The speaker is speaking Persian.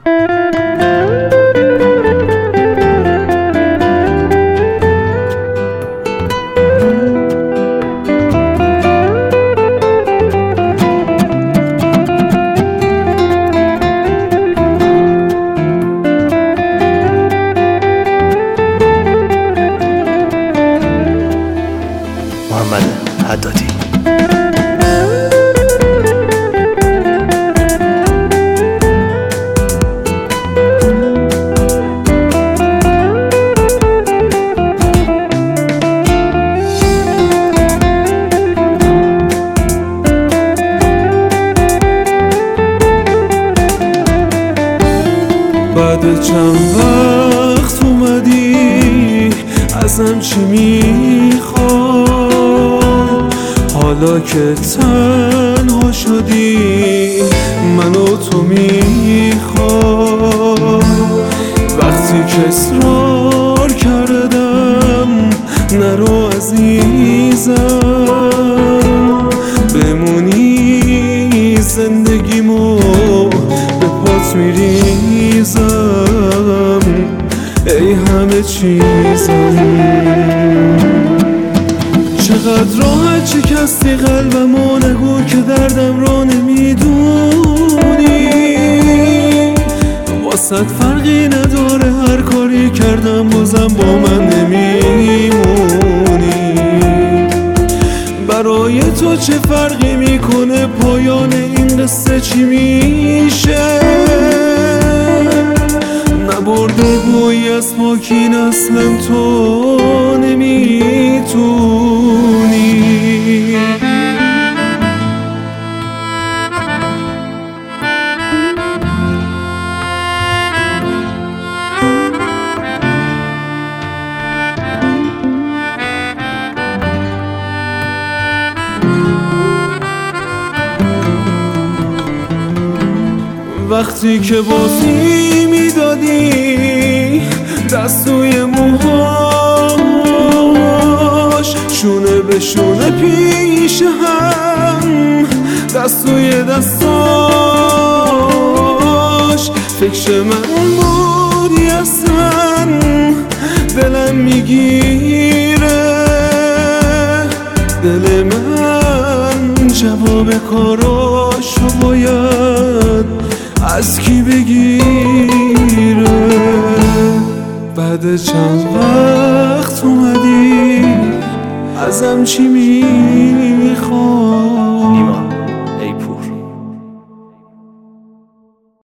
محمد حدادی. بعد چند وقت اومدی ازم چی میخوای؟ حالا که تنها شدی منو تو میخوای. وقتی که اصرار کردم نرو عزیزم، بمونی زندگیمو به پات میریزم، ای همه چیزم. چقدر راحت شکستی قلبمو، نگو که دردم رو نمیدونی. واسط فرقی نداره هر کاری کردم بازم با من نمیمونی. برای تو چه فرقی میکنه پایان این قصه چی میشه؟ نبرده بوی از پاکین اصلا تو نمیتونی. وقتی که بازی میدادی دستوی موهاش، شونه به شونه پیش هم دستوی دستاش، فکر من بودی اصلا دلم میگیره. دل من جواب کاراشو باید از کی بگیره؟ بعد چند وقت اومدی ازم چی